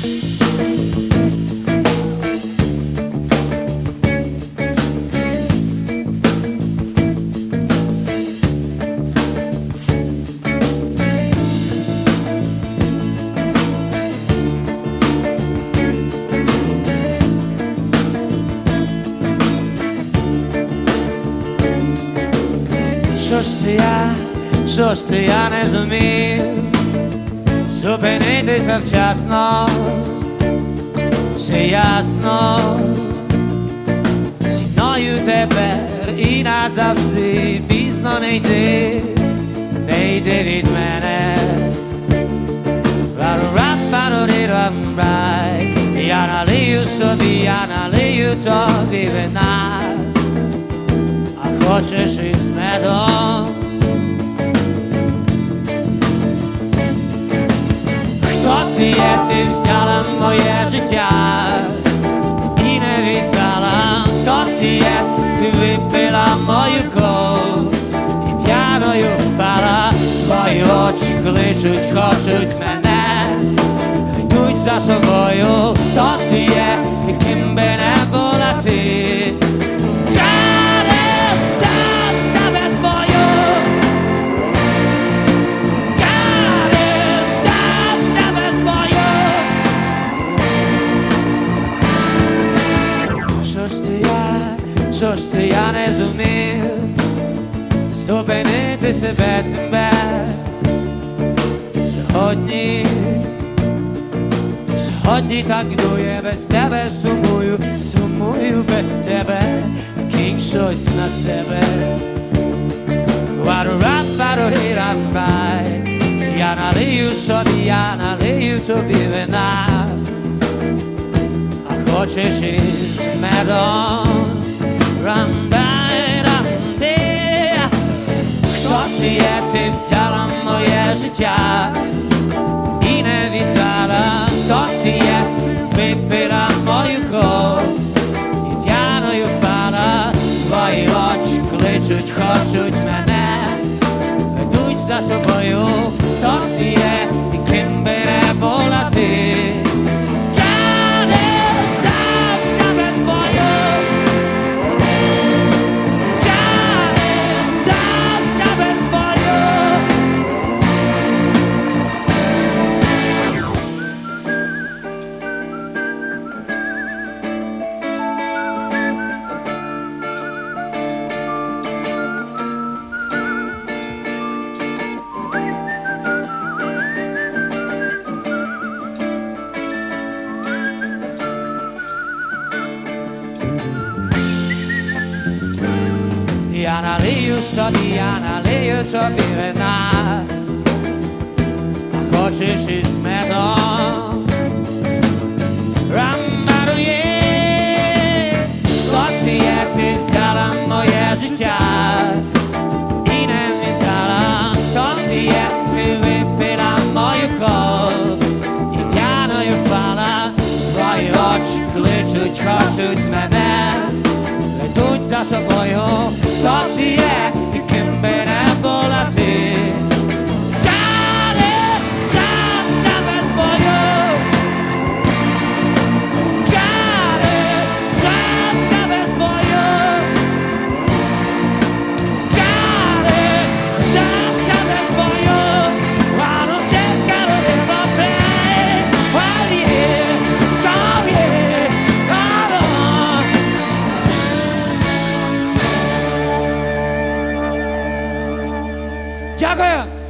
Що ж це я не зумів зупинитися вчасно, все ясно, зі мною тепер і назавжди, пізно не йди від мене. Я налию собі, я налию тобі вина, а хочеш із медом. Хто ти є, ти взяла моє життя і не віддала. Хто ти є, ти випила мою кров і п'яною впала. Твої очі кличуть, хочуть мене, йдуть за собою. Хто ти є, і ким би не була ти? Що ж це я не зумів зупинити себе тебе сьогодні так дує, без тебе сумую без тебе, кинь щось на себе. Я налию собі, я налию тобі вина, а хочеш із медом. Хто ти є, ти взяла моє життя і не віддала. Хто ти є, випила мою кров і п'яною впала. Твої очі кличуть, хочуть мене, ведуть за собою. Хто ти є, і ким би не була ти? Я налию собі, я налию тобі вина, а хочеш із медом. Рамбарує, хто ти є, ти взяла моє життя і не віддала. Хто ти є, ти випила мою кров і п'яною впала. Твої очі кличуть, хочуть мене, ведуть за собою. Хто ти є, і ким би не була ти? Здався без бою. Здався без бою. Здався без бою. Воно чекало небо плей. Дякую!